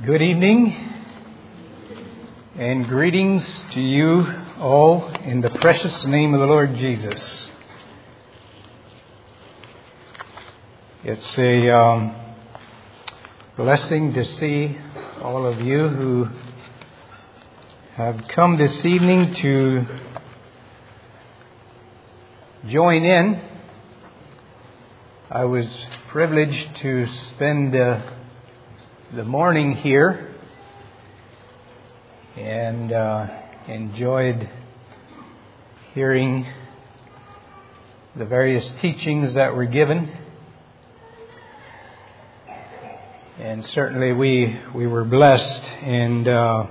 Good evening and greetings to you all in the precious name of the Lord Jesus. It's a blessing to see all of you who have come this evening to join in. I was privileged to spend the morning here and enjoyed hearing the various teachings that were given. And certainly we were blessed and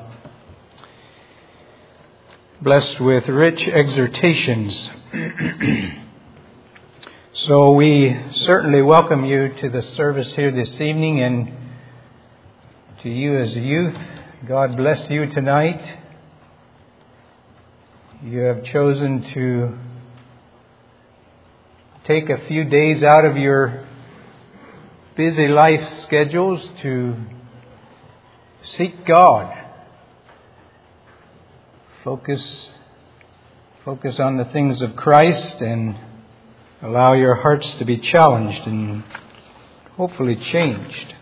blessed with rich exhortations. So we certainly welcome you to the service here this evening, and to you as a youth, God bless you tonight. You have chosen to take a few days out of your busy life schedules to seek God. Focus on the things of Christ and allow your hearts to be challenged and hopefully changed.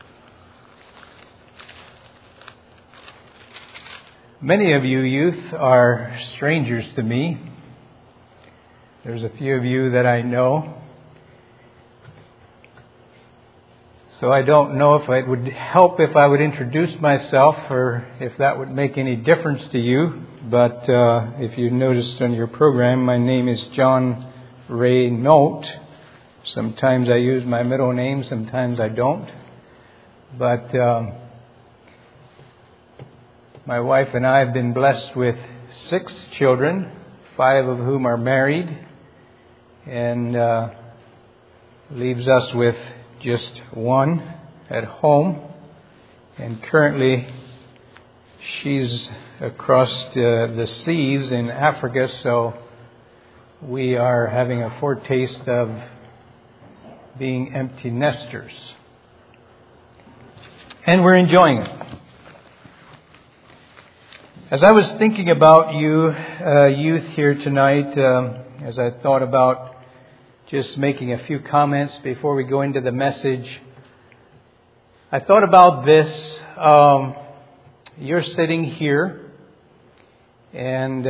Many of you youth are strangers to me. There's a few of you that I know. So I don't know if it would help if I would introduce myself or if that would make any difference to you. But if you noticed on your program, my name is John Ray Note. Sometimes I use my middle name, sometimes I don't. But my wife and I have been blessed with 6 children, 5 of whom are married, and leaves us with just 1 at home. And currently she's across the seas in Africa, so we are having a foretaste of being empty nesters. And we're enjoying it. As I was thinking about you, youth here tonight, as I thought about just making a few comments before we go into the message, I thought about this. You're sitting here, and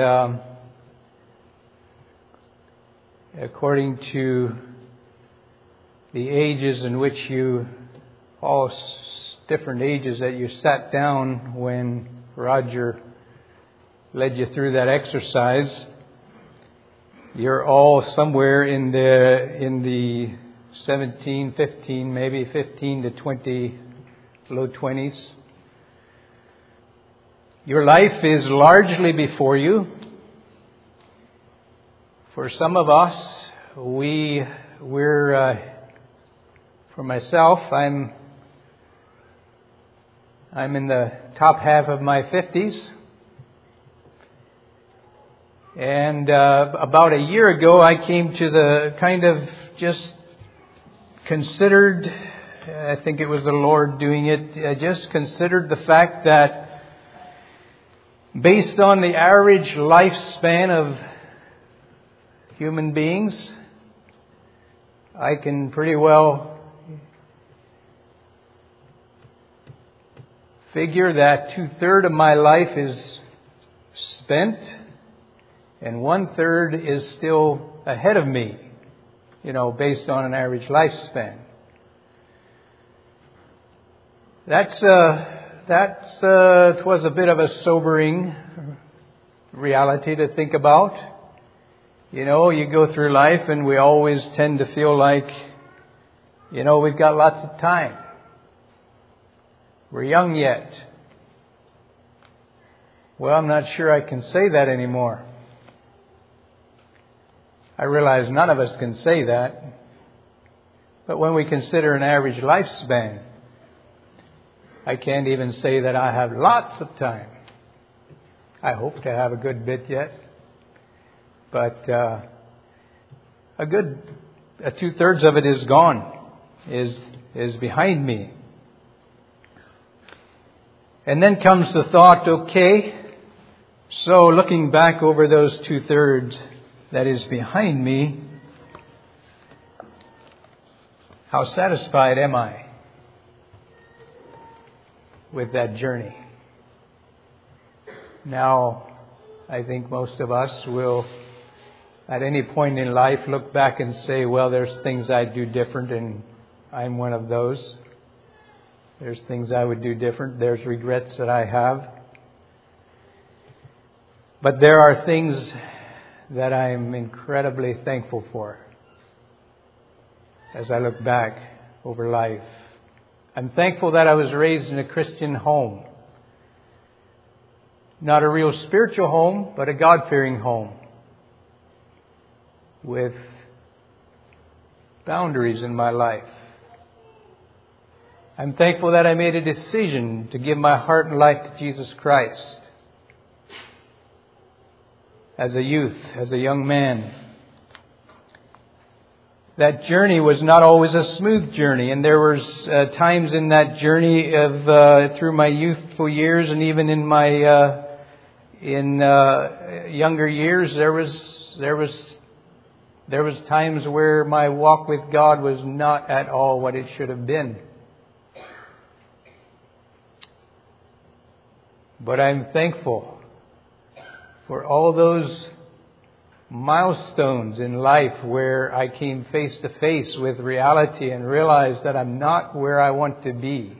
according to the ages in which you, all different ages that you sat down when Roger led you through that exercise, you're all somewhere in the 17, 15, maybe 15 to 20, low 20s. Your life is largely before you. For some of us, we're for myself, I'm in the top half of my 50s. And about a year ago, I came to the kind of just considered, I think it was the Lord doing it, I just considered the fact that based on the average lifespan of human beings, I can pretty well figure that 2/3 of my life is spent and 1/3 is still ahead of me, based on an average lifespan. It was a bit of a sobering reality to think about. You go through life and we always tend to feel like, we've got lots of time. We're young yet. Well, I'm not sure I can say that anymore. I realize none of us can say that. But when we consider an average lifespan, I can't even say that I have lots of time. I hope to have a good bit yet. But a good 2/3 of it is gone, is behind me. And then comes the thought, okay, so looking back over those 2/3 that is behind me, how satisfied am I with that journey? Now, I think most of us will, at any point in life, look back and say, well, there's things I do different, and I'm one of those. There's things I would do different. There's regrets that I have. But there are things that I'm incredibly thankful for as I look back over life. I'm thankful that I was raised in a Christian home. Not a real spiritual home, but a God-fearing home. With boundaries in my life. I'm thankful that I made a decision to give my heart and life to Jesus Christ. As a youth, as a young man. That journey was not always a smooth journey, and there was times in that journey of through my youthful years, and even in my younger years, there was times where my walk with God was not at all what it should have been. But I'm thankful for all those milestones in life where I came face to face with reality and realized that I'm not where I want to be.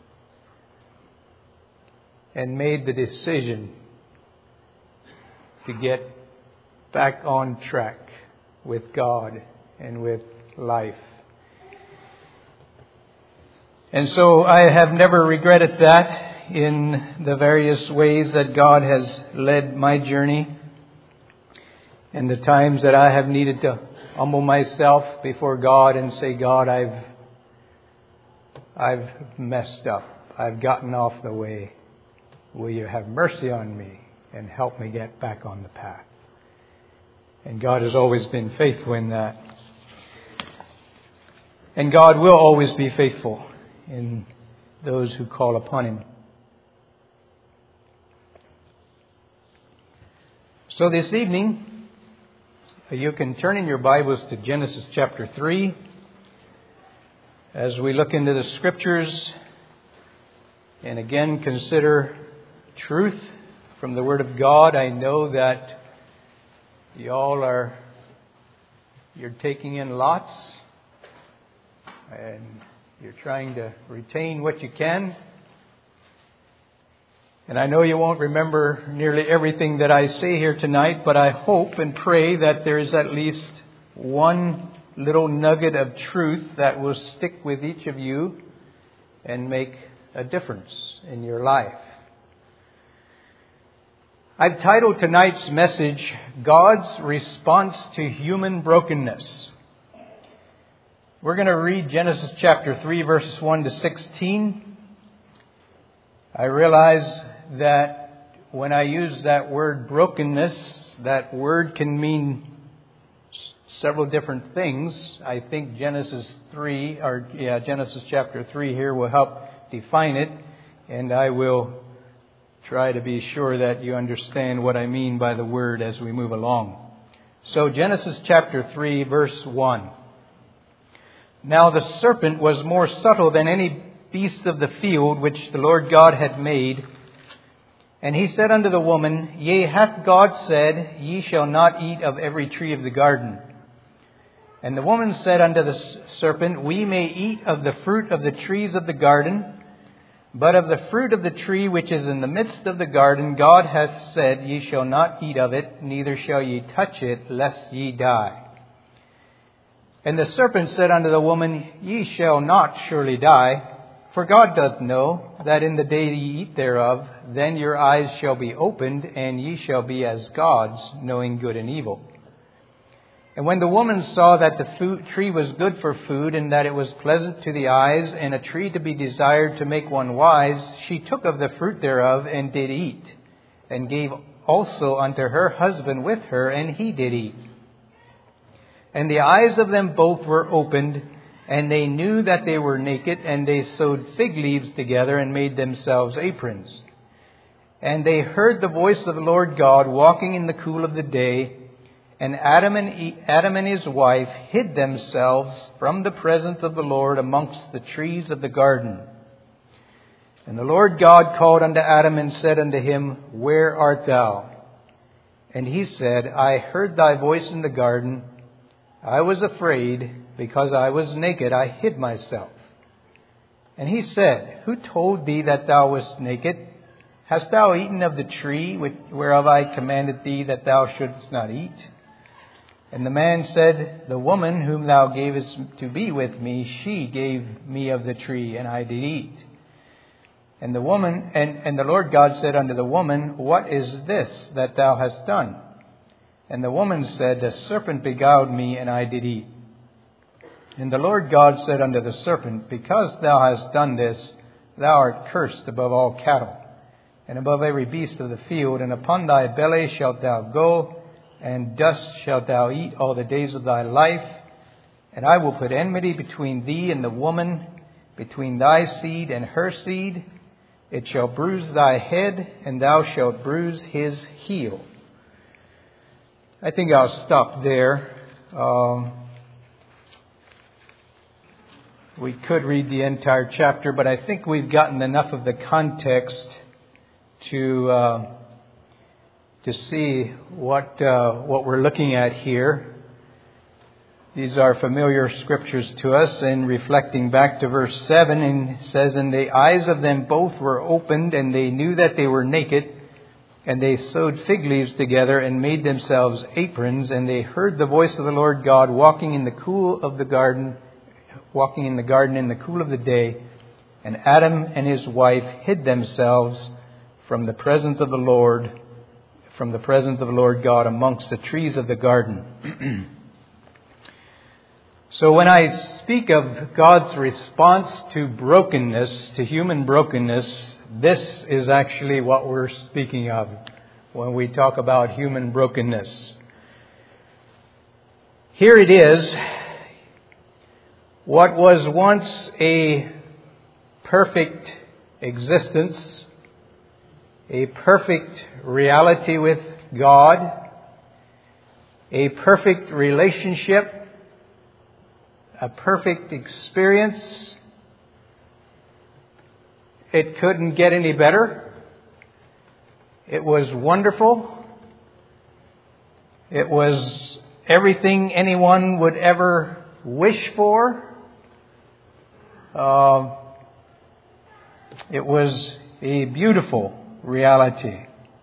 And made the decision to get back on track with God and with life. And so I have never regretted that in the various ways that God has led my journey. And the times that I have needed to humble myself before God and say, God, I've messed up. I've gotten off the way. Will you have mercy on me and help me get back on the path? And God has always been faithful in that. And God will always be faithful in those who call upon Him. So this evening, you can turn in your Bibles to Genesis chapter 3 as we look into the Scriptures and again consider truth from the Word of God. I know that you're taking in lots and you're trying to retain what you can. And I know you won't remember nearly everything that I say here tonight, but I hope and pray that there is at least one little nugget of truth that will stick with each of you and make a difference in your life. I've titled tonight's message, God's Response to Human Brokenness. We're going to read Genesis chapter 3, verses 1 to 16. I realize that when I use that word brokenness, that word can mean several different things. I think Genesis chapter 3 here will help define it, and I will try to be sure that you understand what I mean by the word as we move along. So Genesis chapter 3, verse 1. Now the serpent was more subtle than any beast of the field which the Lord God had made. And he said unto the woman, Yea, hath God said, Ye shall not eat of every tree of the garden? And the woman said unto the serpent, We may eat of the fruit of the trees of the garden, but of the fruit of the tree which is in the midst of the garden, God hath said, Ye shall not eat of it, neither shall ye touch it, lest ye die. And the serpent said unto the woman, Ye shall not surely die. For God doth know that in the day ye eat thereof, then your eyes shall be opened, and ye shall be as gods, knowing good and evil. And when the woman saw that the tree was good for food, and that it was pleasant to the eyes, and a tree to be desired to make one wise, she took of the fruit thereof, and did eat, and gave also unto her husband with her, and he did eat. And the eyes of them both were opened, And they knew that they were naked, and they sewed fig leaves together and made themselves aprons. And they heard the voice of the Lord God walking in the cool of the day. And Adam and his wife hid themselves from the presence of the Lord amongst the trees of the garden. And the Lord God called unto Adam and said unto him, Where art thou? And he said, I heard thy voice in the garden. I was afraid, because I was naked, I hid myself. And he said, Who told thee that thou wast naked? Hast thou eaten of the tree whereof I commanded thee that thou shouldest not eat? And the man said, The woman whom thou gavest to be with me, she gave me of the tree, and I did eat. And the woman, and the Lord God said unto the woman, What is this that thou hast done? And the woman said, The serpent beguiled me, and I did eat. And the Lord God said unto the serpent, Because thou hast done this, thou art cursed above all cattle, and above every beast of the field, and upon thy belly shalt thou go, and dust shalt thou eat all the days of thy life. And I will put enmity between thee and the woman, between thy seed and her seed. It shall bruise thy head, and thou shalt bruise his heel. I think I'll stop there. We could read the entire chapter, but I think we've gotten enough of the context to see what we're looking at here. These are familiar scriptures to us. And reflecting back to verse 7, and it says, And the eyes of them both were opened, and they knew that they were naked. And they sewed fig leaves together and made themselves aprons. And they heard the voice of the Lord God walking in the garden in the cool of the day. And Adam and his wife hid themselves from the presence of the Lord God amongst the trees of the garden. So when I speak of God's response to brokenness, to human brokenness, this is actually what we're speaking of when we talk about human brokenness. Here it is. What was once a perfect existence, a perfect reality with God, a perfect relationship, a perfect experience. It couldn't get any better. It was wonderful. It was everything anyone would ever wish for. It was a beautiful reality.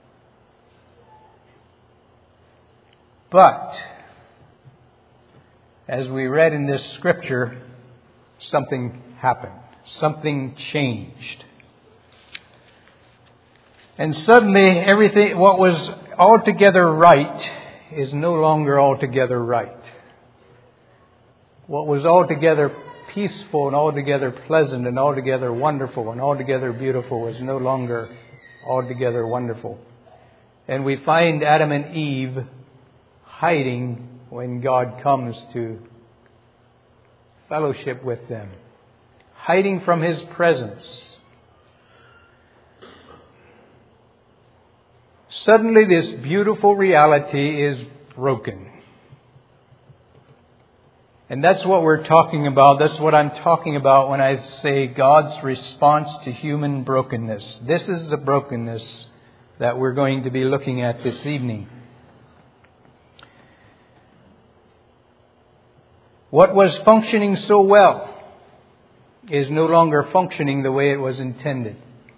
But as we read in this scripture, something happened. Something changed. And suddenly everything, what was altogether right, is no longer altogether right. What was altogether peaceful and altogether pleasant and altogether wonderful and altogether beautiful was no longer altogether wonderful. And we find Adam and Eve hiding when God comes to fellowship with them, hiding from His presence. Suddenly this beautiful reality is broken. And that's what we're talking about. That's what I'm talking about when I say God's response to human brokenness. This is the brokenness that we're going to be looking at this evening. What was functioning so well is no longer functioning the way it was intended.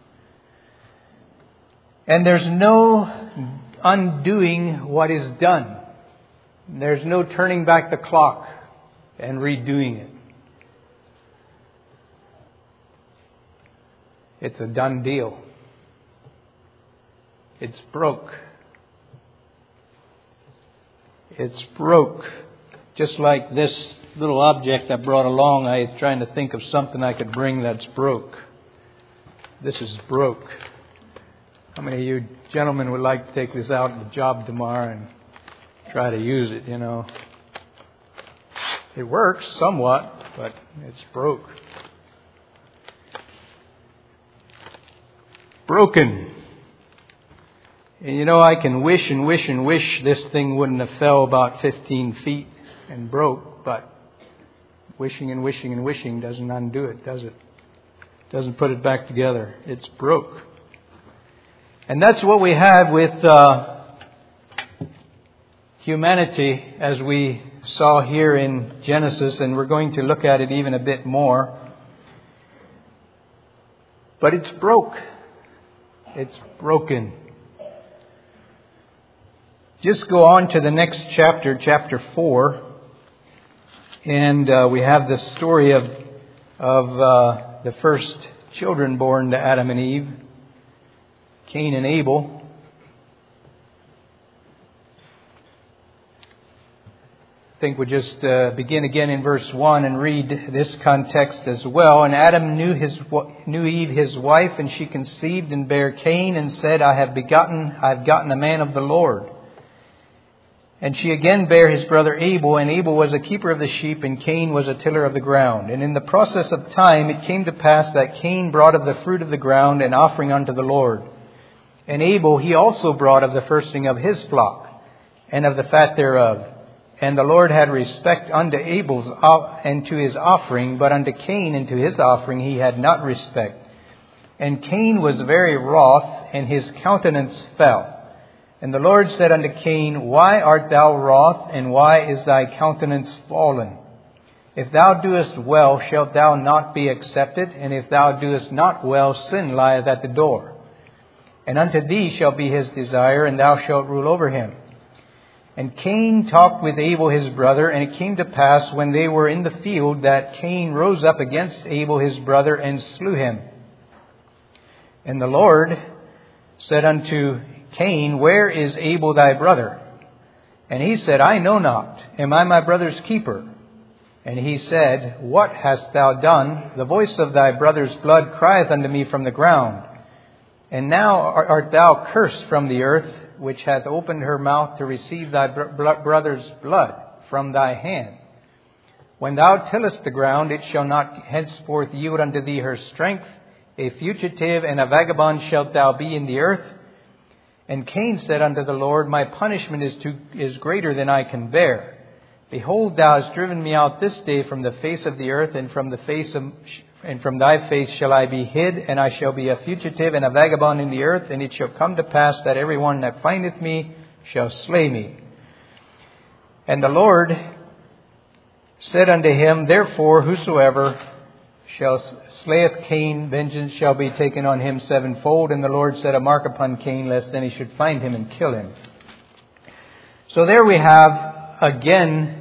And there's no undoing what is done. There's no turning back the clock and redoing it. It's a done deal. It's broke. It's broke. Just like this little object I brought along, I was trying to think of something I could bring that's broke. This is broke. How many of you gentlemen would like to take this out on the job tomorrow and try to use it, you know? It works somewhat. but it's broke. Broken. And you know, I can wish and wish and wish this thing wouldn't have fell about 15 feet and broke, but wishing and wishing and wishing doesn't undo it, does it? Doesn't put it back together. It's broke. And that's what we have with humanity, as we saw here in Genesis, and we're going to look at it even a bit more. But it's broke. It's broken. Just go on to the next chapter, chapter 4, and we have the story of the first children born to Adam and Eve, Cain and Abel. I think we'll just begin again in verse 1 and read this context as well. And Adam knew Eve his wife, and she conceived and bare Cain, and said, I have gotten a man of the Lord. And she again bare his brother Abel, and Abel was a keeper of the sheep, and Cain was a tiller of the ground. And in the process of time it came to pass that Cain brought of the fruit of the ground an offering unto the Lord. And Abel he also brought of the firsting of his flock, and of the fat thereof. And the Lord had respect unto Abel's and to his offering, but unto Cain and to his offering he had not respect. And Cain was very wroth, and his countenance fell. And the Lord said unto Cain, Why art thou wroth, and why is thy countenance fallen? If thou doest well, shalt thou not be accepted? And if thou doest not well, sin lieth at the door. And unto thee shall be his desire, and thou shalt rule over him. And Cain talked with Abel his brother, and it came to pass, when they were in the field, that Cain rose up against Abel his brother, and slew him. And the Lord said unto Cain, Where is Abel thy brother? And he said, I know not. Am I my brother's keeper? And he said, What hast thou done? The voice of thy brother's blood crieth unto me from the ground. And now art thou cursed from the earth, which hath opened her mouth to receive thy brother's blood from thy hand. When thou tillest the ground, it shall not henceforth yield unto thee her strength. A fugitive and a vagabond shalt thou be in the earth. And Cain said unto the Lord, My punishment is greater than I can bear. Behold, thou hast driven me out this day from the face of the earth, and from thy face shall I be hid, and I shall be a fugitive and a vagabond in the earth. And it shall come to pass that every one that findeth me shall slay me. And the Lord said unto him, Therefore, whosoever slayeth Cain, vengeance shall be taken on him sevenfold. And the Lord set a mark upon Cain, lest any should find him and kill him. So there we have, again,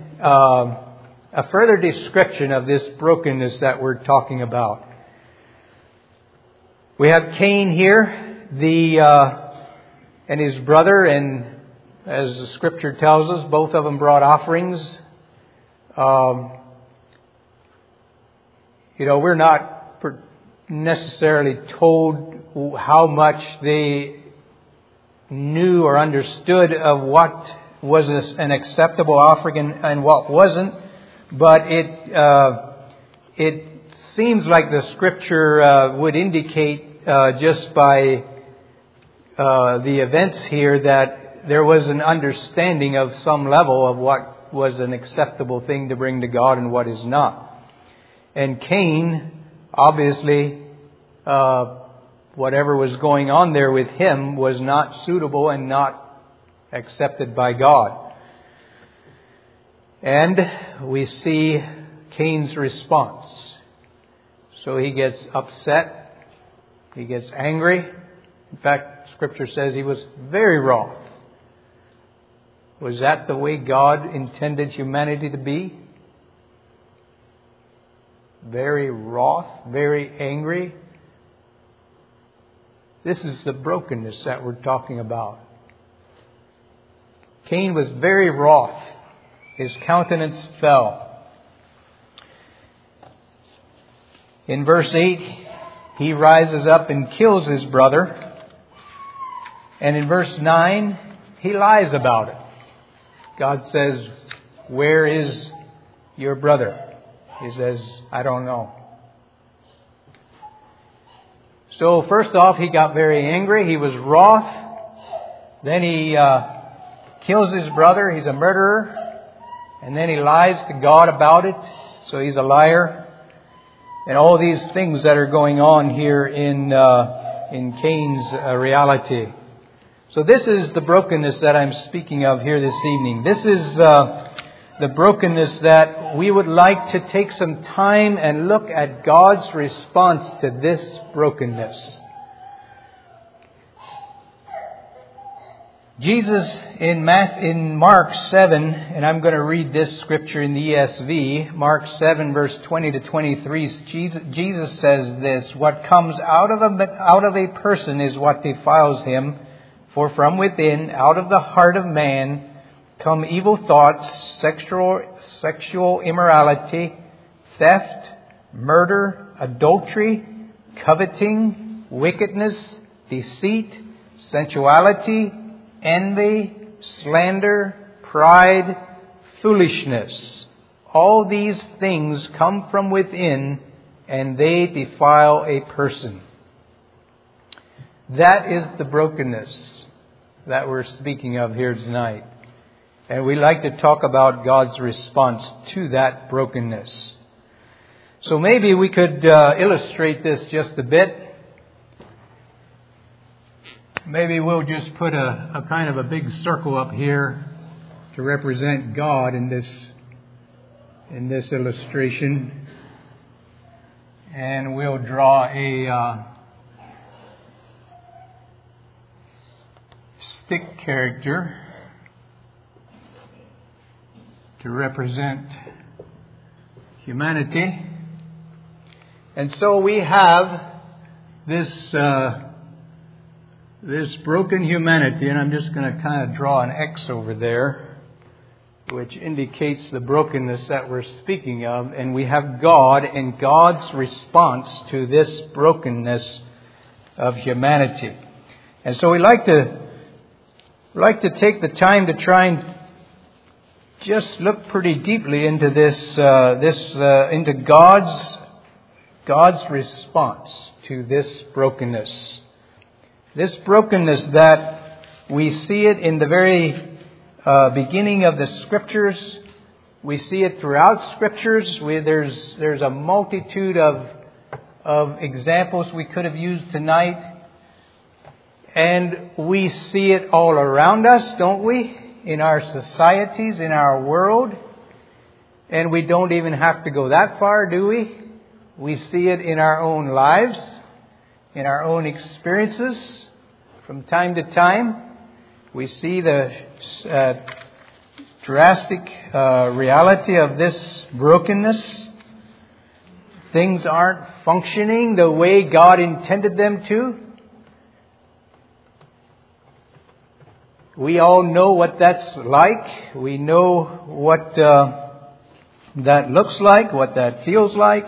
a further description of this brokenness that we're talking about. We have Cain here, and his brother, and as the Scripture tells us, both of them brought offerings. We're not necessarily told how much they knew or understood of what was an acceptable offering and what wasn't. But it seems like the Scripture would indicate just by the events here that there was an understanding of some level of what was an acceptable thing to bring to God and what is not. And Cain, obviously, whatever was going on there with him was not suitable and not accepted by God. And we see Cain's response. So he gets upset. He gets angry. In fact, Scripture says he was very wroth. Was that the way God intended humanity to be? Very wroth, very angry. This is the brokenness that we're talking about. Cain was very wroth. His countenance fell. In verse 8, he rises up and kills his brother. And in verse 9, he lies about it. God says, Where is your brother? He says, I don't know. So first off, he got very angry. He was wroth. Then he kills his brother. He's a murderer. And then he lies to God about it. So he's a liar. And all these things that are going on here in Cain's reality. So this is the brokenness that I'm speaking of here this evening. This is the brokenness that we would like to take some time and look at God's response to this brokenness. Jesus in Mark 7, and I'm going to read this scripture in the ESV, Mark 7 verse 20 to 23, Jesus says this, what comes out of a person is what defiles him, for from within, out of the heart of man, come evil thoughts, sexual immorality, theft, murder, adultery, coveting, wickedness, deceit, sensuality, envy, slander, pride, foolishness. All these things come from within, and they defile a person. That is the brokenness that we're speaking of here tonight. And we like to talk about God's response to that brokenness. So maybe we could illustrate this just a bit. Maybe we'll just put a kind of a big circle up here to represent God in this illustration. And we'll draw a stick character to represent humanity. And so we have this broken humanity, and I'm just going to kind of draw an X over there, which indicates the brokenness that we're speaking of. And we have God and God's response to this brokenness of humanity. And so we like to take the time to try and just look pretty deeply into into God's response to this brokenness. This brokenness that we see it in the very beginning of the Scriptures. We see it throughout Scriptures. There's a multitude of examples we could have used tonight. And we see it all around us, don't we? In our societies, in our world. And we don't even have to go that far, do we? We see it in our own lives, in our own experiences. From time to time, we see the drastic reality of this brokenness. Things aren't functioning the way God intended them to. We all know what that's like. We know what that looks like, what that feels like.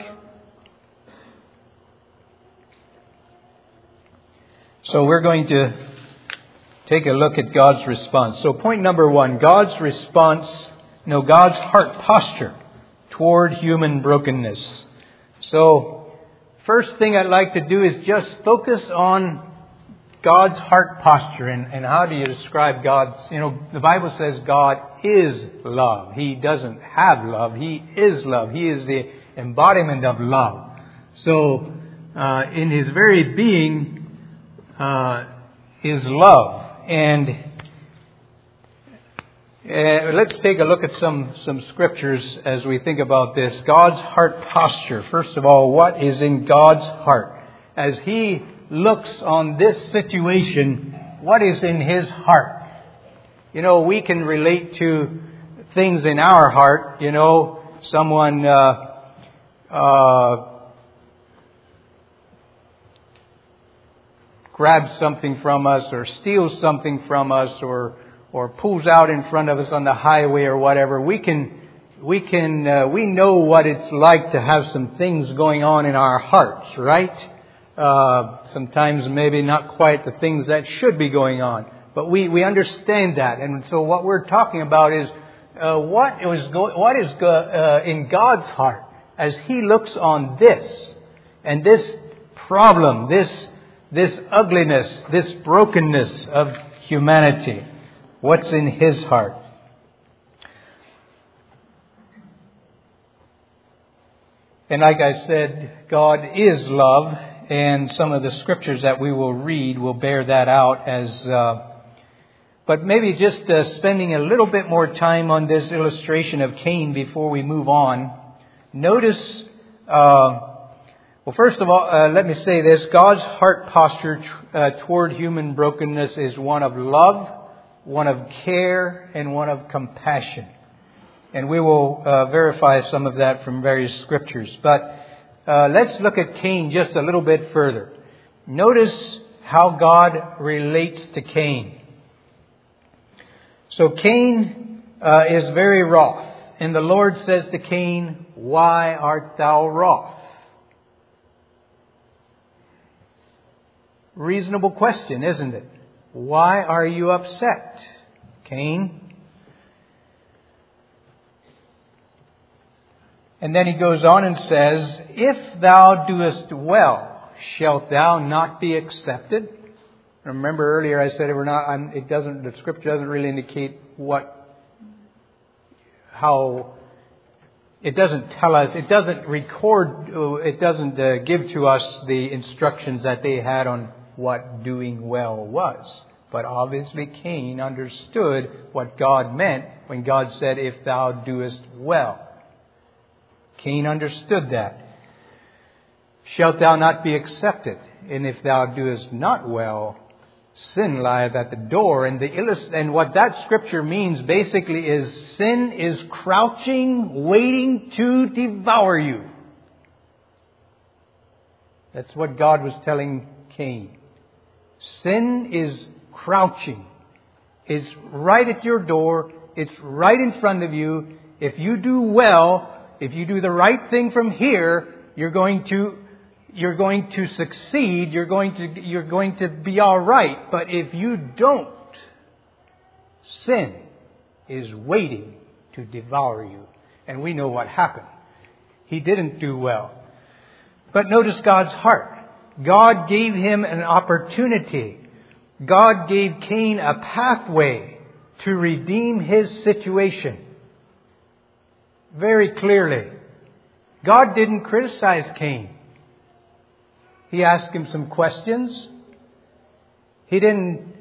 So we're going to take a look at God's response. So point number one, God's heart posture toward human brokenness. So first thing I'd like to do is just focus on God's heart posture. And how do you describe God's... the Bible says God is love. He doesn't have love. He is love. He is the embodiment of love. So in His very being is love. And let's take a look at some scriptures as we think about this. God's heart posture. First of all, what is in God's heart? As He looks on this situation, what is in His heart? We can relate to things in our heart. Someone grabs something from us or steals something from us or pulls out in front of us on the highway or whatever. We know what it's like to have some things going on in our hearts, right? Sometimes maybe not quite the things that should be going on, but we understand that. And so what we're talking about is what is in God's heart. as He looks on this and this problem, this ugliness, this brokenness of humanity, what's in His heart? And like I said, God is love, and some of the scriptures that we will read will bear that out but maybe just spending a little bit more time on this illustration of Cain before we move on. Notice, first of all, let me say this. God's heart posture toward human brokenness is one of love, one of care, and one of compassion. And we will verify some of that from various scriptures. But let's look at Cain just a little bit further. Notice how God relates to Cain. So Cain is very wroth. And the Lord says to Cain, "Why art thou wroth?" Reasonable question, isn't it? Why are you upset, Cain? And then he goes on and says, "If thou doest well, shalt thou not be accepted?" Remember earlier I said the scripture doesn't really indicate how, it doesn't tell us, it doesn't record, it doesn't give to us the instructions that they had on what doing well was. But obviously Cain understood what God meant when God said, "If thou doest well." Cain understood that. "Shalt thou not be accepted? And if thou doest not well, sin lieth at the door." And what that scripture means basically is sin is crouching, waiting to devour you. That's what God was telling Cain. Sin is crouching. It's right at your door. It's right in front of you. If you do well, if you do the right thing from here, you're going to succeed. You're going to be all right. But if you don't, sin is waiting to devour you. And we know what happened. He didn't do well. But notice God's heart. God gave him an opportunity. God gave Cain a pathway to redeem his situation. Very clearly. God didn't criticize Cain. He asked him some questions. He didn't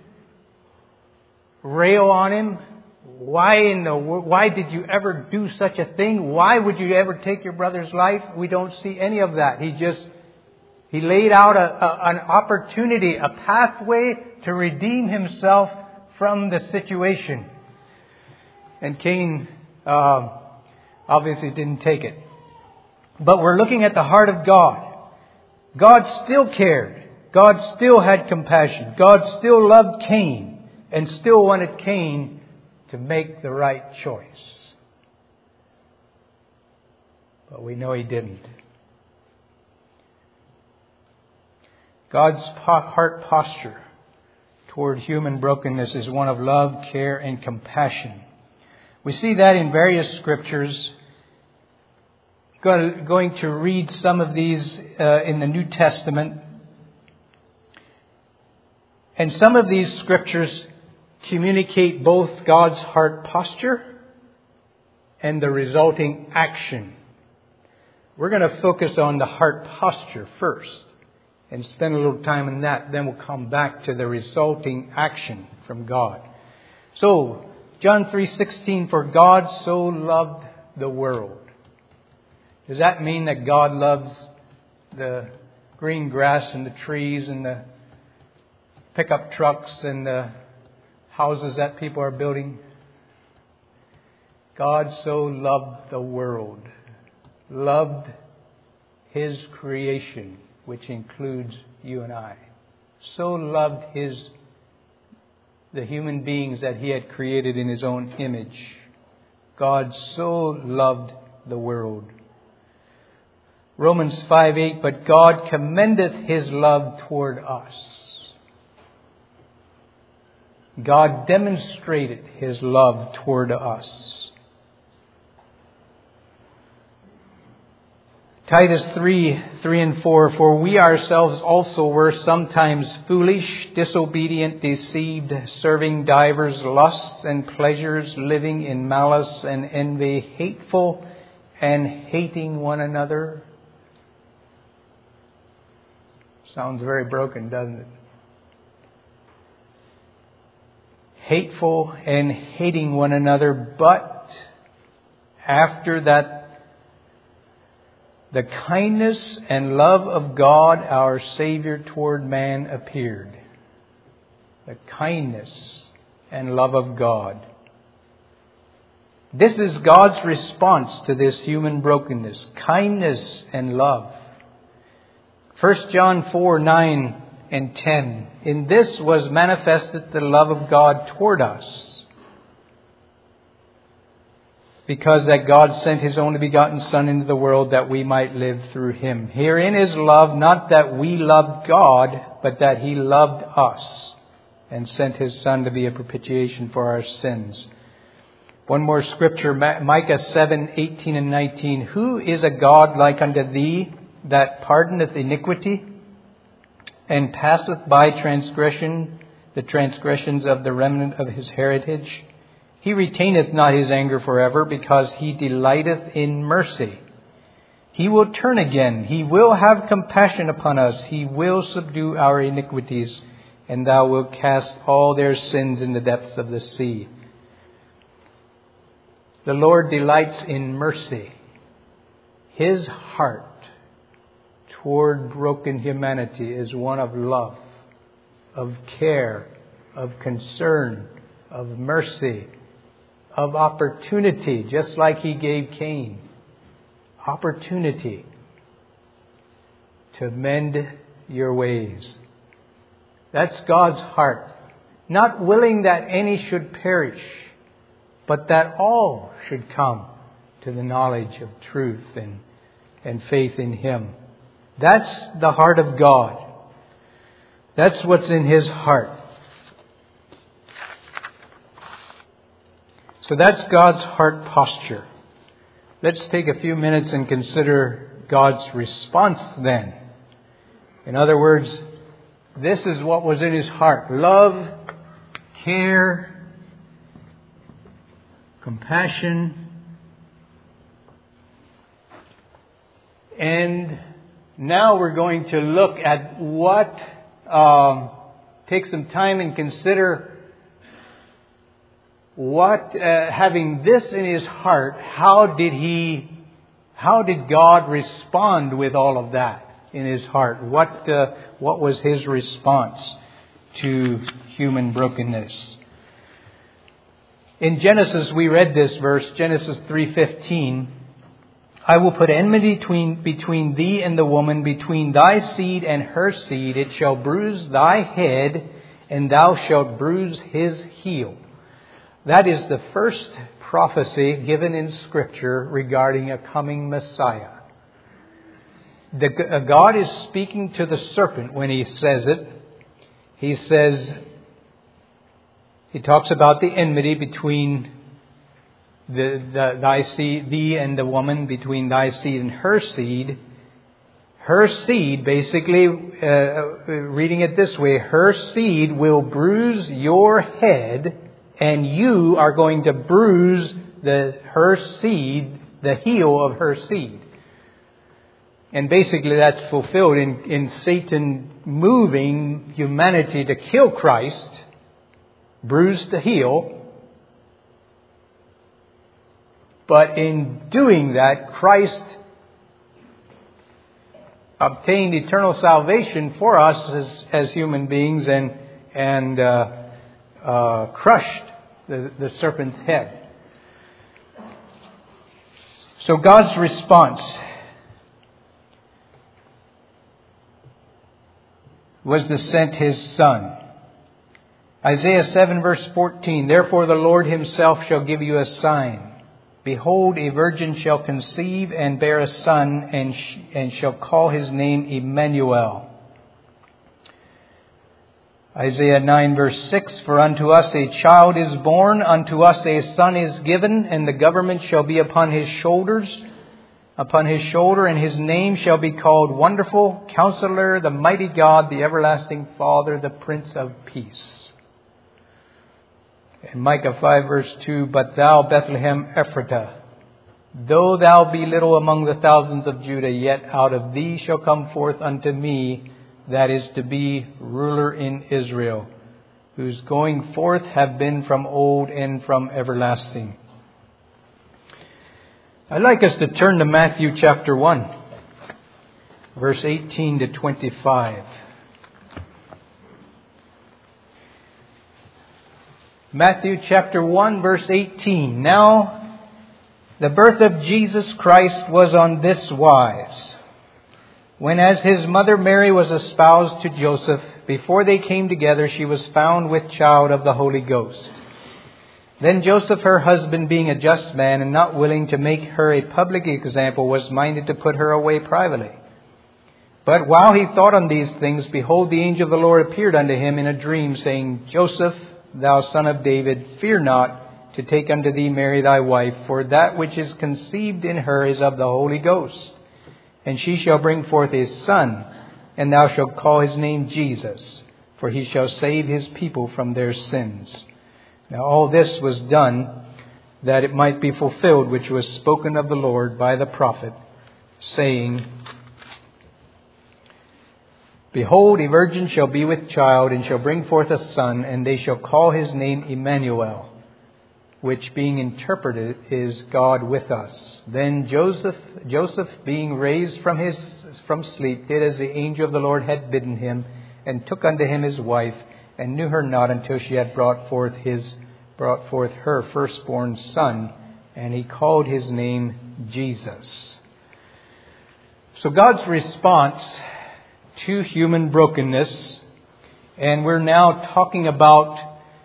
rail on him. Why did you ever do such a thing? Why would you ever take your brother's life? We don't see any of that. He laid out an opportunity, a pathway to redeem himself from the situation. And Cain obviously didn't take it. But we're looking at the heart of God. God still cared. God still had compassion. God still loved Cain and still wanted Cain to make the right choice. But we know he didn't. God's heart posture toward human brokenness is one of love, care, and compassion. We see that in various scriptures. Going to read some of these in the New Testament. And some of these scriptures communicate both God's heart posture and the resulting action. We're going to focus on the heart posture first and spend a little time on that. Then we'll come back to the resulting action from God. So, John 3:16, "For God so loved the world." Does that mean that God loves the green grass and the trees and the pickup trucks and the houses that people are building? God so loved the world, loved His creation, which includes you and I. So loved the human beings that He had created in His own image. God so loved the world. Romans 5:8, "But God commendeth His love toward us." God demonstrated His love toward us. Titus 3:3-4, for we ourselves also were sometimes foolish, disobedient, deceived, serving divers lusts and pleasures, living in malice and envy, hateful and hating one another. Sounds very broken, doesn't it? Hateful and hating one another, but after that, the kindness and love of God, our Savior, toward man appeared. The kindness and love of God. This is God's response to this human brokenness. Kindness and love. 1 John 4:9-10. In this was manifested the love of God toward us, because that God sent His only begotten Son into the world that we might live through Him. Herein is love, not that we loved God, but that He loved us and sent His Son to be a propitiation for our sins. One more scripture, Micah 7:18-19. Who is a God like unto thee, that pardoneth iniquity, and passeth by transgression the transgressions of the remnant of His heritage? He retaineth not His anger forever, because He delighteth in mercy. He will turn again. He will have compassion upon us. He will subdue our iniquities, and thou wilt cast all their sins in the depths of the sea. The Lord delights in mercy. His heart toward broken humanity is one of love, of care, of concern, of mercy, of opportunity, just like He gave Cain. Opportunity to mend your ways. That's God's heart. Not willing that any should perish, but that all should come to the knowledge of truth and faith in Him. That's the heart of God. That's what's in His heart. So that's God's heart posture. Let's take a few minutes and consider God's response then. In other words, this is what was in His heart. Love, care, compassion. And now we're going to look at take some time and consider having this in His heart, how did God respond with all of that in His heart? What was His response to human brokenness? In Genesis, we read this verse, Genesis 3:15. I will put enmity between thee and the woman, between thy seed and her seed. It shall bruise thy head, and thou shalt bruise his heel. That is the first prophecy given in Scripture regarding a coming Messiah. God is speaking to the serpent when He says it. He talks about the enmity between thy seed, thee and the woman, between thy seed and her seed. Her seed, basically, reading it this way, her seed will bruise your head, and you are going to bruise her seed, the heel of her seed. And basically that's fulfilled in Satan moving humanity to kill Christ, bruise the heel. But in doing that, Christ obtained eternal salvation for us as human beings and crushed the serpent's head. So God's response was to send His Son. Isaiah 7 verse 14, therefore the Lord Himself shall give you a sign. Behold, a virgin shall conceive and bear a son, and shall call his name Emmanuel. Isaiah 9 verse 6, for unto us a child is born, unto us a son is given, and the government shall be upon his shoulders, upon his shoulder, and his name shall be called Wonderful, Counselor, the Mighty God, the Everlasting Father, the Prince of Peace. In Micah 5 verse 2, But thou, Bethlehem Ephratah, though thou be little among the thousands of Judah, yet out of thee shall come forth unto me that is to be ruler in Israel, whose going forth have been from old and from everlasting. I'd like us to turn to Matthew chapter 1, verse 18 to 25. Matthew chapter 1, verse 18. Now, the birth of Jesus Christ was on this wise. When as his mother Mary was espoused to Joseph, before they came together, she was found with child of the Holy Ghost. Then Joseph, her husband, being a just man and not willing to make her a public example, was minded to put her away privately. But while he thought on these things, behold, the angel of the Lord appeared unto him in a dream, saying, Joseph, thou son of David, fear not to take unto thee Mary thy wife, for that which is conceived in her is of the Holy Ghost. And she shall bring forth a son, and thou shalt call his name Jesus, for he shall save his people from their sins. Now all this was done that it might be fulfilled, which was spoken of the Lord by the prophet, saying, Behold, a virgin shall be with child, and shall bring forth a son, and they shall call his name Emmanuel, which being interpreted is God with us. Then Joseph, being raised from sleep, did as the angel of the Lord had bidden him, and took unto him his wife, and knew her not until she had brought forth her firstborn son, and he called his name Jesus. So God's response to human brokenness, and we're now talking about,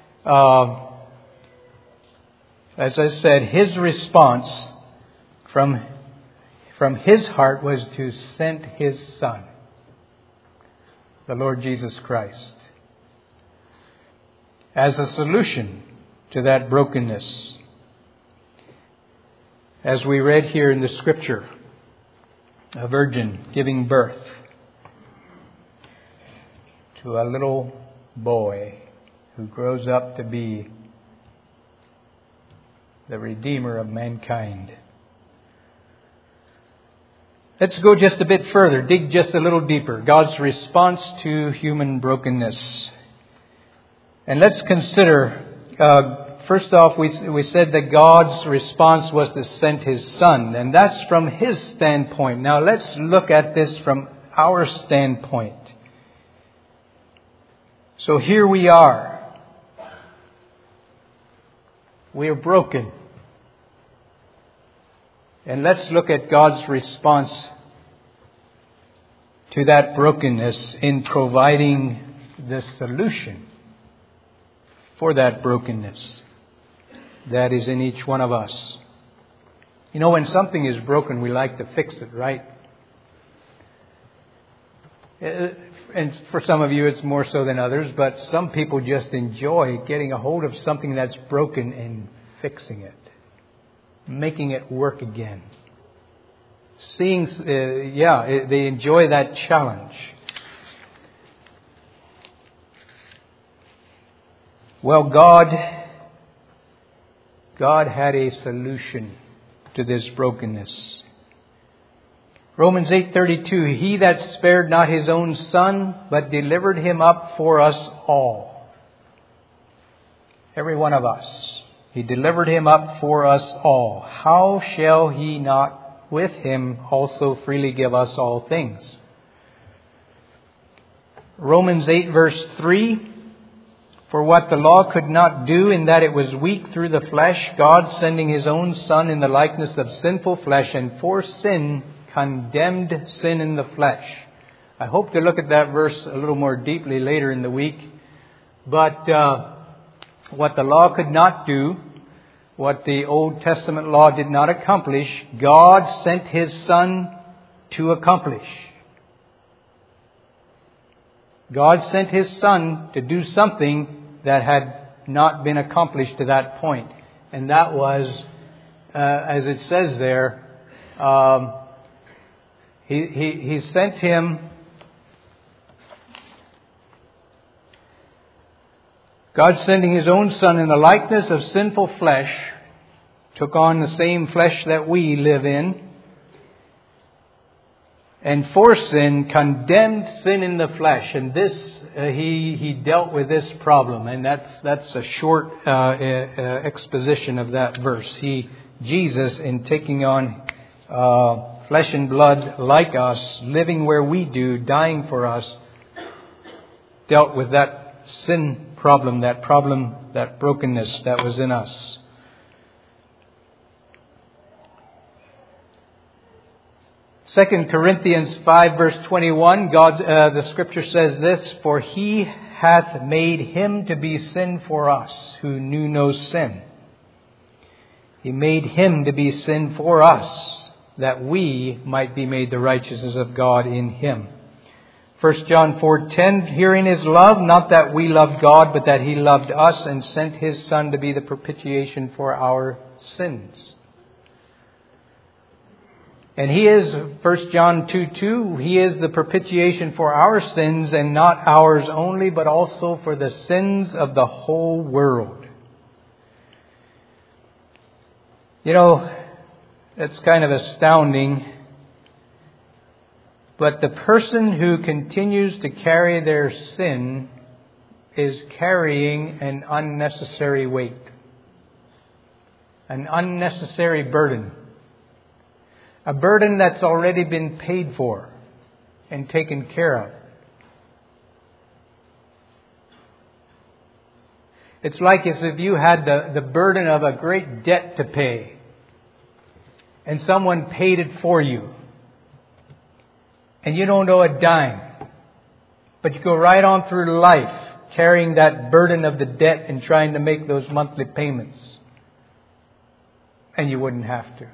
as I said, his response from his heart was to send his Son, the Lord Jesus Christ, as a solution to that brokenness. As we read here in the Scripture, a virgin giving birth to a little boy who grows up to be the Redeemer of mankind. Let's go just a bit further, dig just a little deeper. God's response to human brokenness. And let's consider, first off, we said that God's response was to send his Son. And that's from his standpoint. Now let's look at this from our standpoint. So here we are. We are broken. And let's look at God's response to that brokenness in providing the solution for that brokenness that is in each one of us. You know, when something is broken, we like to fix it, right? And for some of you, it's more so than others, but some people just enjoy getting a hold of something that's broken and fixing it, making it work again. They enjoy that challenge. Well, God had a solution to this brokenness. Romans 8:32, He that spared not his own Son, but delivered him up for us all. Every one of us. He delivered him up for us all. How shall he not with him also freely give us all things? Romans 8 verse 3, For what the law could not do, in that it was weak through the flesh, God sending his own Son in the likeness of sinful flesh, and for sin condemned sin in the flesh. I hope to look at that verse a little more deeply later in the week. But what the law could not do, what the Old Testament law did not accomplish, God sent his Son to accomplish. God sent his Son to do something that had not been accomplished to that point. And that was, as it says there, He sent Him. God sending His own Son in the likeness of sinful flesh, took on the same flesh that we live in, and for sin, condemned sin in the flesh. And this, He dealt with this problem. And that's a short exposition of that verse. Jesus, in taking on flesh and blood like us, living where we do, dying for us, dealt with that sin problem, that brokenness that was in us. Second Corinthians 5 verse 21, the Scripture says this, "For He hath made Him to be sin for us, who knew no sin. He made Him to be sin for us, that we might be made the righteousness of God in Him." 1 John 4:10, "Herein is love, not that we loved God, but that He loved us and sent His Son to be the propitiation for our sins." And He is, 1 John 2:2, He is the propitiation for our sins, and not ours only, but also for the sins of the whole world. You know, it's kind of astounding. But the person who continues to carry their sin is carrying an unnecessary weight, an unnecessary burden. A burden that's already been paid for and taken care of. It's like as if you had the burden of a great debt to pay, and someone paid it for you. And you don't owe a dime. But you go right on through life carrying that burden of the debt and trying to make those monthly payments. And you wouldn't have to.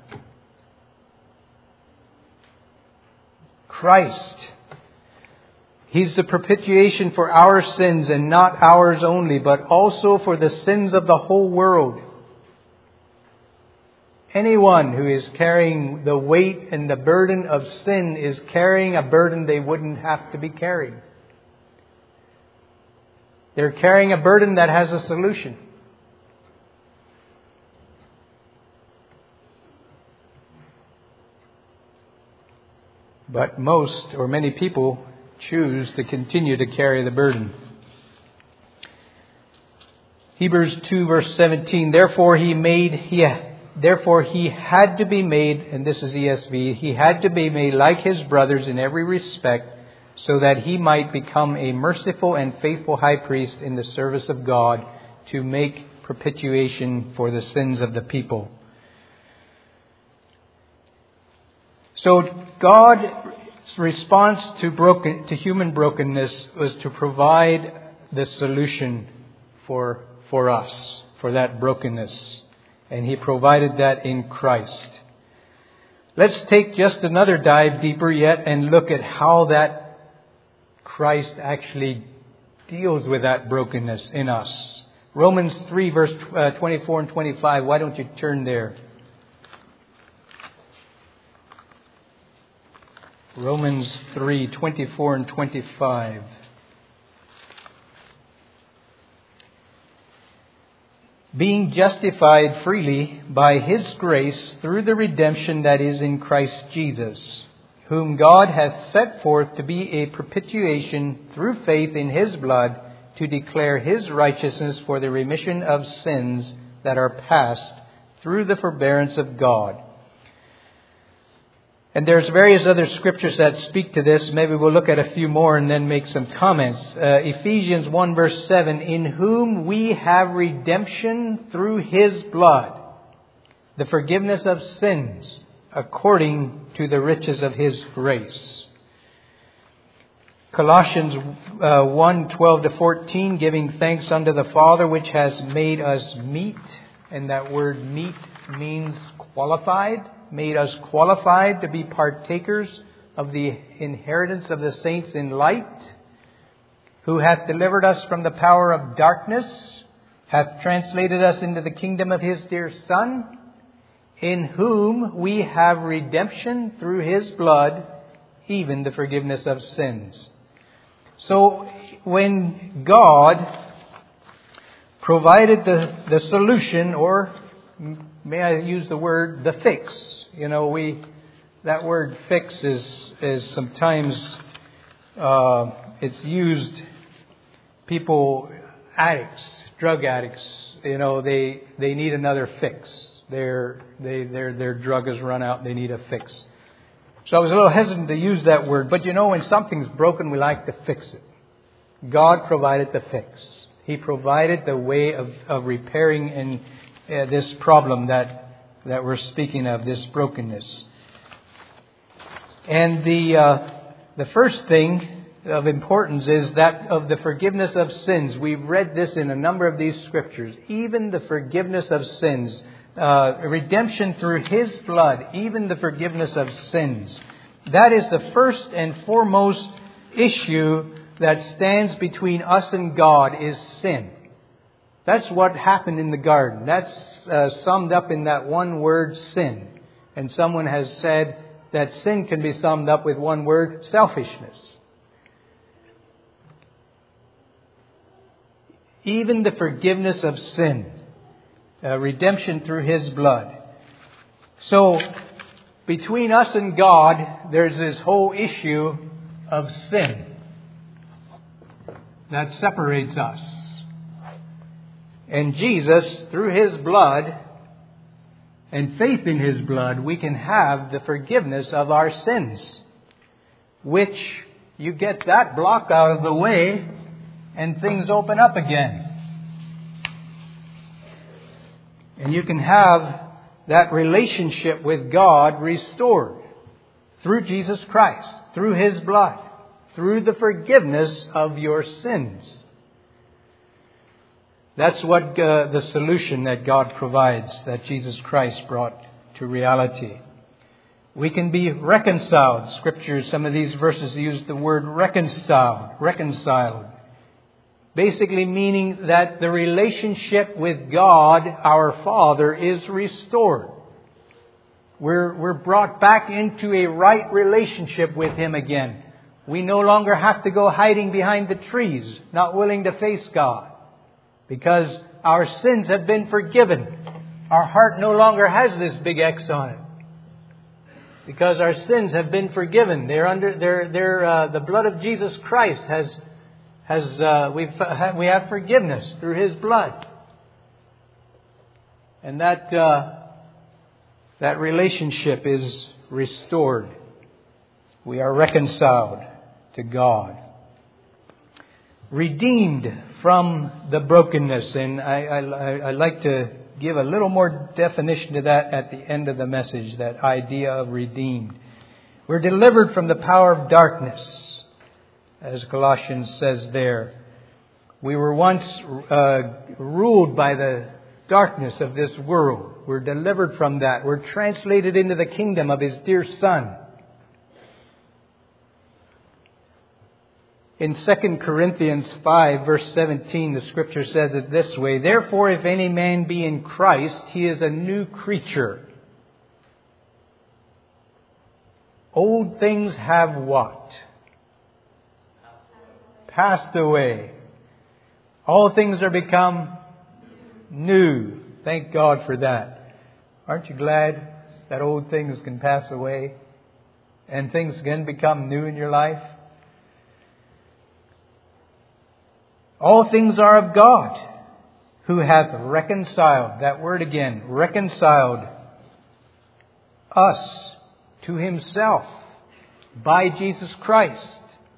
Christ, He's the propitiation for our sins, and not ours only, but also for the sins of the whole world. Anyone who is carrying the weight and the burden of sin is carrying a burden they wouldn't have to be carrying. They're carrying a burden that has a solution. But most or many people choose to continue to carry the burden. Hebrews 2 verse 17, Therefore he had to be made, and this is ESV, He had to be made like His brothers in every respect, so that He might become a merciful and faithful high priest in the service of God to make propitiation for the sins of the people. So God's response to human brokenness was to provide the solution for us, for that brokenness. And He provided that in Christ. Let's take just another dive deeper yet and look at how that Christ actually deals with that brokenness in us. Romans 3 verse 24 and 25. Why don't you turn there? Romans 3, 24 and 25. Being justified freely by His grace through the redemption that is in Christ Jesus, whom God hath set forth to be a propitiation through faith in His blood, to declare His righteousness for the remission of sins that are past through the forbearance of God. And there's various other scriptures that speak to this. Maybe we'll look at a few more and then make some comments. Ephesians 1 verse 7, In whom we have redemption through His blood, the forgiveness of sins, according to the riches of His grace. Colossians 1, 12 to 14, giving thanks unto the Father which has made us meet. And that word meet means qualified. Made us qualified to be partakers of the inheritance of the saints in light, who hath delivered us from the power of darkness, hath translated us into the kingdom of His dear Son, in whom we have redemption through His blood, even the forgiveness of sins. So when God provided the solution, or may I use the word, the fix. That word fix is sometimes it's used, people, addicts, drug addicts, they need another fix. Their drug has run out, they need a fix. So I was a little hesitant to use that word, but when something's broken, we like to fix it. God provided the fix. He provided the way of repairing this problem that we're speaking of, this brokenness. And the first thing of importance is that of the forgiveness of sins. We've read this in a number of these scriptures. Even the forgiveness of sins. Redemption through His blood. Even the forgiveness of sins. That is the first and foremost issue that stands between us and God, is sin. That's what happened in the garden. That's summed up in that one word, sin. And someone has said that sin can be summed up with one word, selfishness. Even the forgiveness of sin. Redemption through His blood. So, between us and God, there's this whole issue of sin that separates us. And Jesus, through His blood and faith in His blood, we can have the forgiveness of our sins. Which, you get that block out of the way and things open up again. And you can have that relationship with God restored through Jesus Christ, through His blood, through the forgiveness of your sins. That's what the solution that God provides, that Jesus Christ brought to reality. We can be reconciled. Scripture, some of these verses use the word reconciled. Basically meaning that the relationship with God, our Father, is restored. We're brought back into a right relationship with Him again. We no longer have to go hiding behind the trees, not willing to face God. Because our sins have been forgiven. Our heart no longer has this big X on it. Because our sins have been forgiven. They're under the blood of Jesus Christ we have forgiveness through His blood. And that relationship is restored. We are reconciled to God. Redeemed from the brokenness. And I like to give a little more definition to that at the end of the message, that idea of redeemed. We're delivered from the power of darkness, as Colossians says there. We were once ruled by the darkness of this world. We're delivered from that. We're translated into the kingdom of His dear Son. In 2 Corinthians 5, verse 17, the Scripture says it this way: "Therefore, if any man be in Christ, he is a new creature. Old things have" what? Passed away. All things are become new. Thank God for that. Aren't you glad that old things can pass away and things can become new in your life? All things are of God, who hath reconciled, that word again, reconciled us to Himself by Jesus Christ,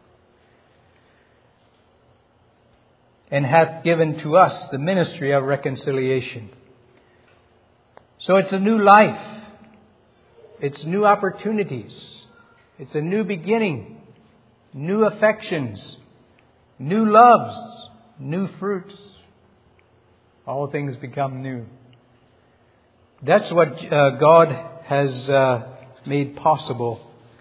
and hath given to us the ministry of reconciliation. So it's a new life. It's new opportunities. It's a new beginning. New affections. New loves. New fruits. All things become new. That's what God has made possible.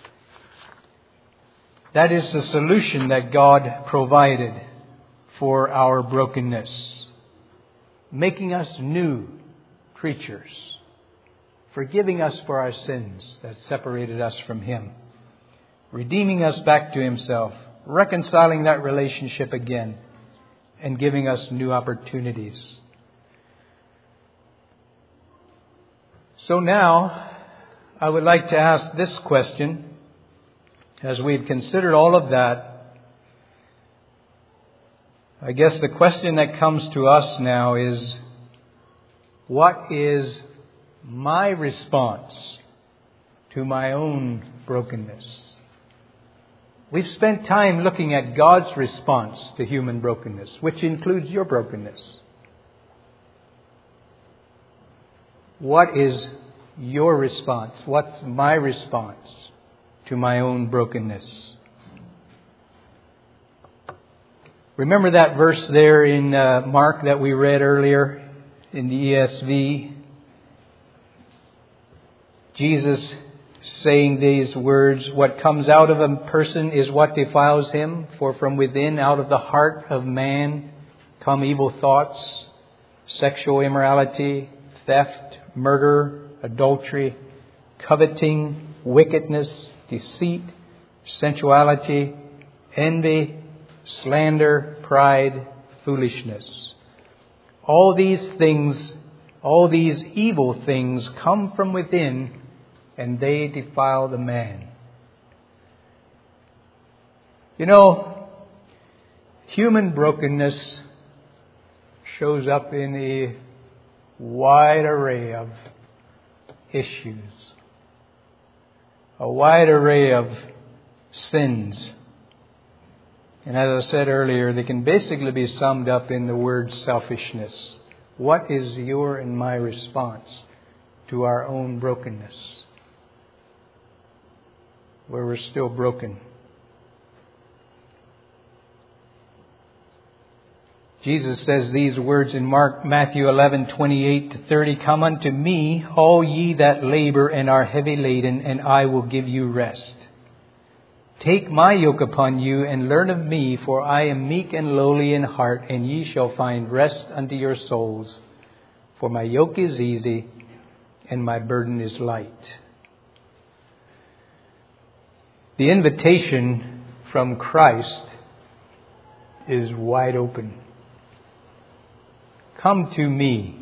That is the solution that God provided for our brokenness, making us new creatures, forgiving us for our sins that separated us from Him, redeeming us back to Himself, reconciling that relationship again, and giving us new opportunities. So now, I would like to ask this question. As we've considered all of that, I guess the question that comes to us now is, what is my response to my own brokenness? We've spent time looking at God's response to human brokenness, which includes your brokenness. What is your response? What's my response to my own brokenness? Remember that verse there in Mark that we read earlier in the ESV? Jesus saying these words, "What comes out of a person is what defiles him, for from within, out of the heart of man, come evil thoughts, sexual immorality, theft, murder, adultery, coveting, wickedness, deceit, sensuality, envy, slander, pride, foolishness. All these things, all these evil things come from within, and they defile the man." You know, human brokenness shows up in a wide array of issues, a wide array of sins. And as I said earlier, they can basically be summed up in the word selfishness. What is your and my response to our own brokenness, where we're still broken? Jesus says these words in Matthew 11:28-30, "Come unto me, all ye that labor and are heavy laden, and I will give you rest. Take my yoke upon you and learn of me, for I am meek and lowly in heart, and ye shall find rest unto your souls. For my yoke is easy and my burden is light." The invitation from Christ is wide open. Come to me.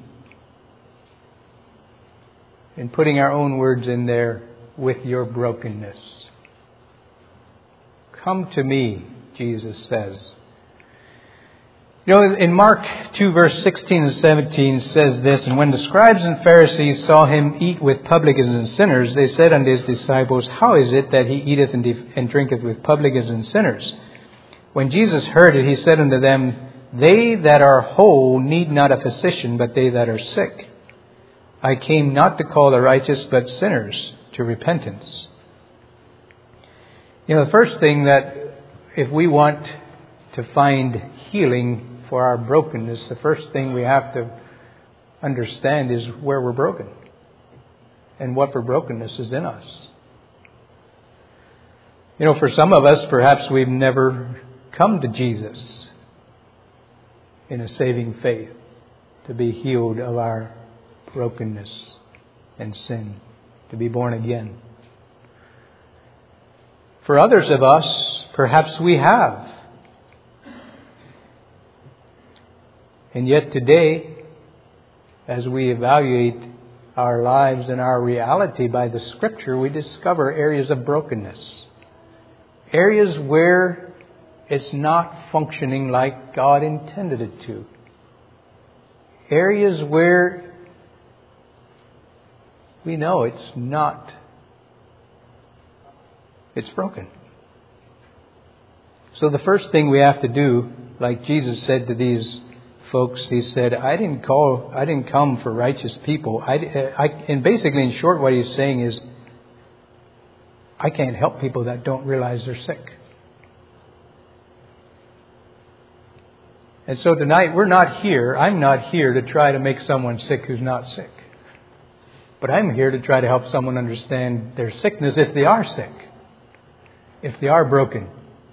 And putting our own words in there, with your brokenness. Come to me, Jesus says. You know, in Mark 2 verse 16 and 17 says this, "And when the scribes and Pharisees saw him eat with publicans and sinners, they said unto his disciples, How is it that he eateth and drinketh with publicans and sinners? When Jesus heard it, he said unto them, They that are whole need not a physician, but they that are sick. I came not to call the righteous, but sinners to repentance." You know, the first thing that if we want to find healing for our brokenness, the first thing we have to understand is where we're broken and what for brokenness is in us. You know, for some of us, perhaps we've never come to Jesus in a saving faith to be healed of our brokenness and sin, to be born again. For others of us, perhaps we have. And yet today, as we evaluate our lives and our reality by the Scripture, we discover areas of brokenness. Areas where it's not functioning like God intended it to. Areas where we know it's not. It's broken. So the first thing we have to do, like Jesus said to these folks, He said, I didn't come for righteous people. And basically, in short, what He's saying is, I can't help people that don't realize they're sick. And so tonight, I'm not here to try to make someone sick who's not sick. But I'm here to try to help someone understand their sickness if they are sick. If they are broken.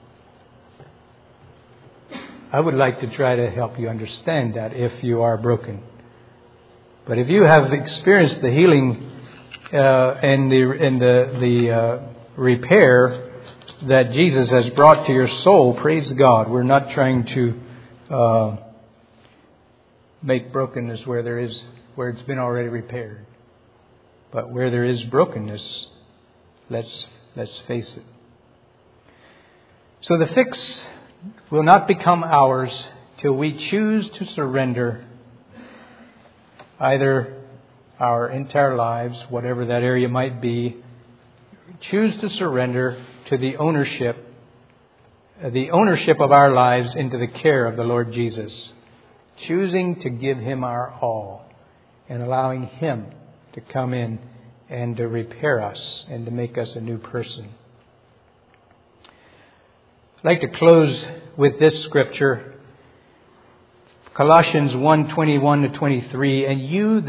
I would like to try to help you understand that if you are broken. But if you have experienced the healing and the repair that Jesus has brought to your soul, praise God. We're not trying to make brokenness where it's been already repaired. But where there is brokenness, let's face it. So the fix will not become ours till we choose to surrender either our entire lives, whatever that area might be, choose to surrender to the ownership of our lives into the care of the Lord Jesus. Choosing to give Him our all and allowing Him to come in and to repair us and to make us a new person. I'd like to close with this scripture, Colossians 1:21-23. And you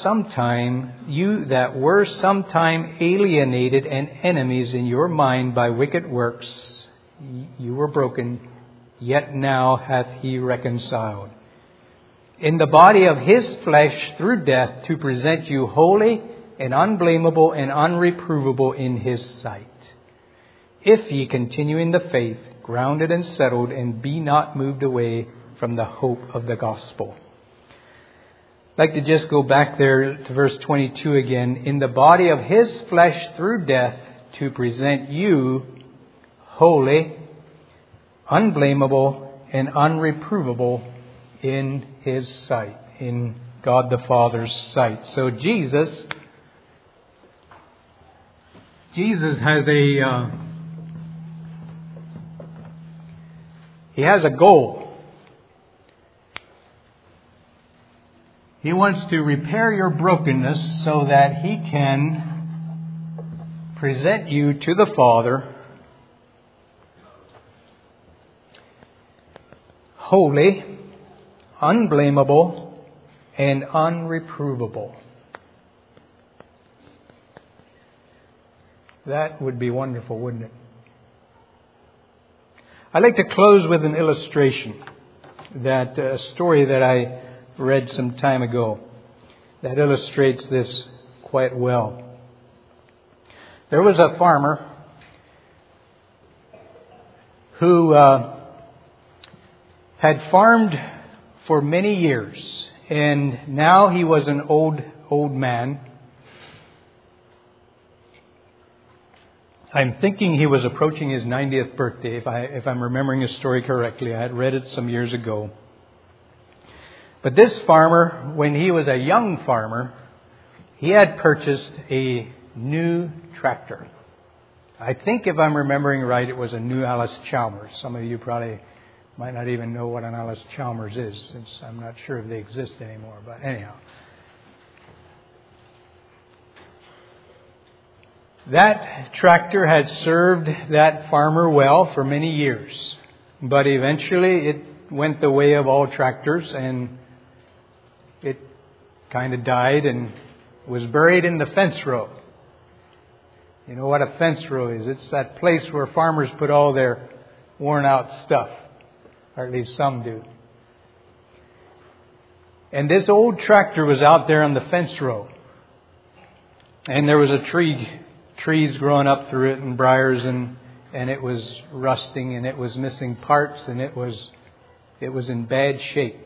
that were sometime alienated and enemies in your mind by wicked works, you were broken, yet now hath He reconciled in the body of His flesh through death, to present you holy and unblameable and unreprovable in His sight. If ye continue in the faith, grounded and settled, and be not moved away from the hope of the gospel. I'd like to just go back there to verse 22 again. In the body of His flesh through death, to present you holy, unblameable, and unreprovable in His sight, in God the Father's sight. So Jesus has He has a goal. He wants to repair your brokenness so that He can present you to the Father holy, unblameable, and unreprovable. That would be wonderful, wouldn't it? I'd like to close with an illustration, a story that I read some time ago that illustrates this quite well. There was a farmer who had farmed for many years, and now he was an old man. I'm thinking he was approaching his 90th birthday, if I'm remembering his story correctly. I had read it some years ago. But this farmer, when he was a young farmer, he had purchased a new tractor. I think if I'm remembering right, it was a new Allis-Chalmers. Some of you probably might not even know what an Allis-Chalmers is, since I'm not sure if they exist anymore. But anyhow, that tractor had served that farmer well for many years. But eventually it went the way of all tractors, and it kind of died and was buried in the fence row. You know what a fence row is? It's that place where farmers put all their worn out stuff. Or at least some do. And this old tractor was out there on the fence row. And there was trees growing up through it and briars, and it was rusting, and it was missing parts, and it was in bad shape.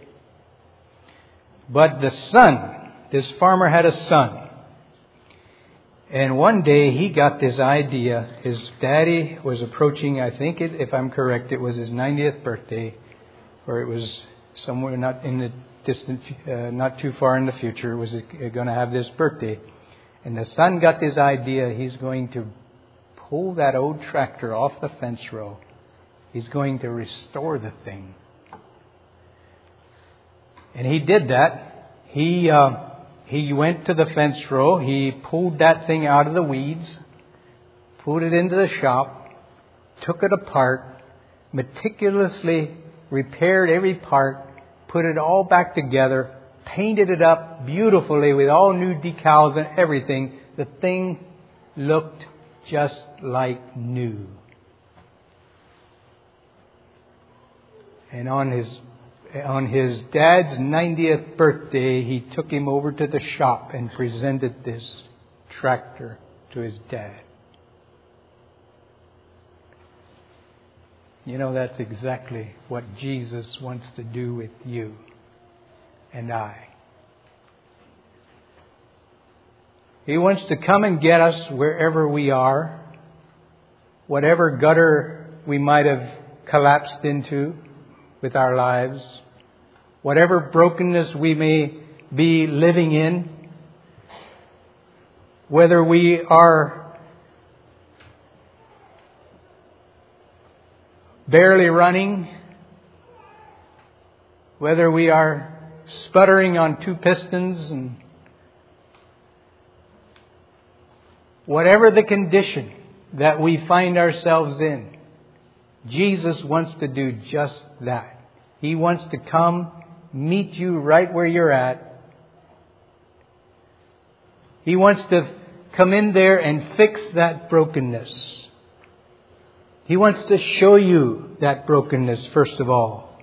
But this farmer had a son. And one day he got this idea. His daddy was approaching, I think if I'm correct, it was his 90th birthday, or it was somewhere not in the distant, not too far in the future, was going to have this birthday. And the son got this idea. He's going to pull that old tractor off the fence row. He's going to restore the thing. And he did that. He went to the fence row. He pulled that thing out of the weeds, pulled it into the shop, took it apart, meticulously repaired every part, put it all back together, painted it up beautifully with all new decals and everything. The thing looked just like new. And on his dad's 90th birthday, he took him over to the shop and presented this tractor to his dad. You know, that's exactly what Jesus wants to do with you and I. He wants to come and get us wherever we are, whatever gutter we might have collapsed into with our lives, whatever brokenness we may be living in, whether we are barely running, whether we are sputtering on two pistons, and whatever the condition that we find ourselves in, Jesus wants to do just that. He wants to come meet you right where you're at. He wants to come in there and fix that brokenness. He wants to show you that brokenness, first of all.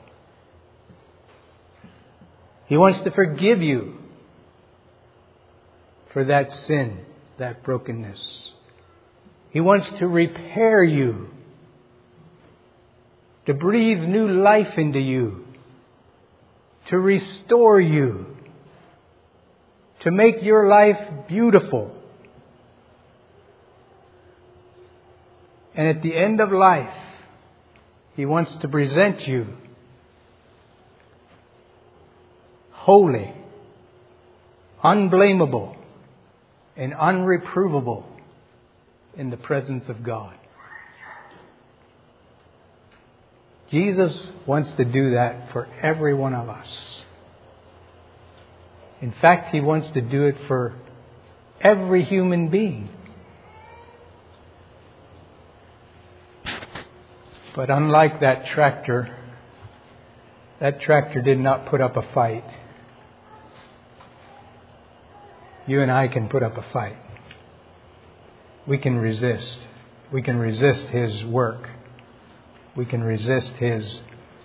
He wants to forgive you for that sin, that brokenness. He wants to repair you, to breathe new life into you, to restore you, to make your life beautiful. And at the end of life, He wants to present you holy, unblameable, and unreprovable in the presence of God. Jesus wants to do that for every one of us. In fact, He wants to do it for every human being. But unlike that tractor did not put up a fight. You and I can put up a fight. We can resist. We can resist His work. We can resist His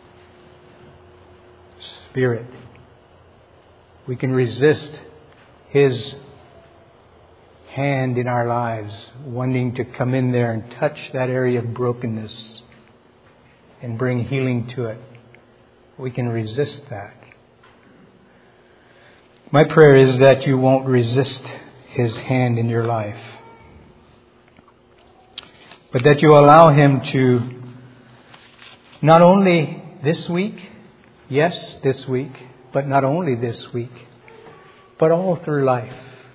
Spirit. We can resist His hand in our lives, wanting to come in there and touch that area of brokenness and bring healing to it. We can resist that. My prayer is that you won't resist His hand in your life, but that you allow Him to not only this week, yes, this week, but not only this week, but all through life.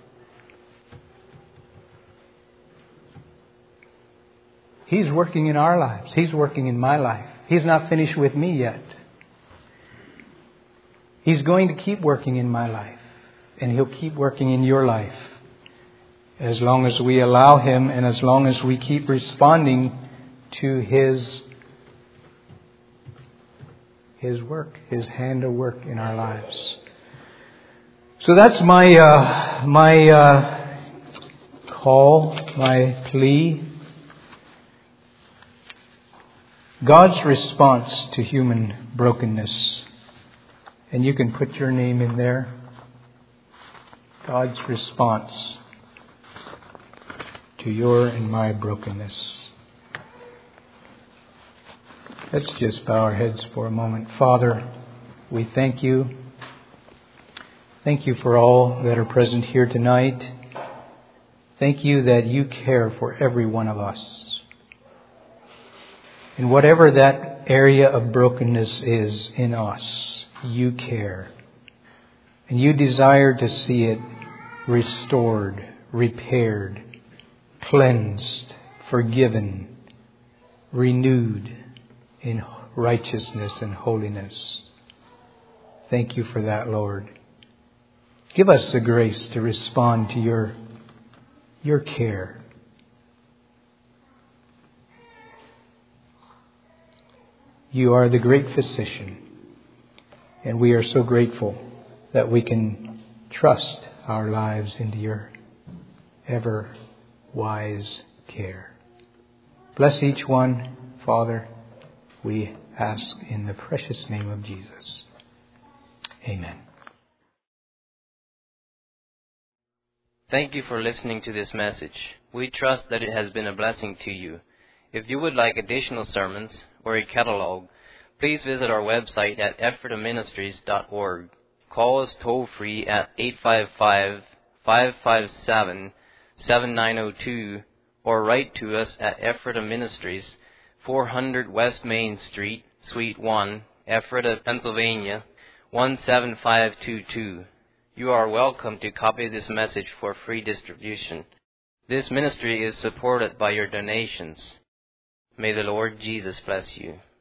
He's working in our lives. He's working in my life. He's not finished with me yet. He's going to keep working in my life. And He'll keep working in your life. As long as we allow Him and as long as we keep responding to His work, His hand of work in our lives. So that's my call, my plea. God's response to human brokenness. And you can put your name in there. God's response to your and my brokenness. Let's just bow our heads for a moment. Father, we thank You. Thank You for all that are present here tonight. Thank You that You care for every one of us. And whatever that area of brokenness is in us, You care. And You desire to see it restored, repaired, cleansed, forgiven, renewed in righteousness and holiness. Thank You for that, Lord. Give us the grace to respond to Your care. You are the great physician, and we are so grateful that we can trust our lives into Your ever wise care. Bless each one, Father, we ask in the precious name of Jesus. Amen. Thank you for listening to this message. We trust that it has been a blessing to you. If you would like additional sermons or a catalog, please visit our website at ephrataministries.org. Call us toll-free at 855-557-7902 or write to us at Ephrata Ministries, 400 West Main Street, Suite 1, Ephrata, Pennsylvania, 17522. You are welcome to copy this message for free distribution. This ministry is supported by your donations. May the Lord Jesus bless you.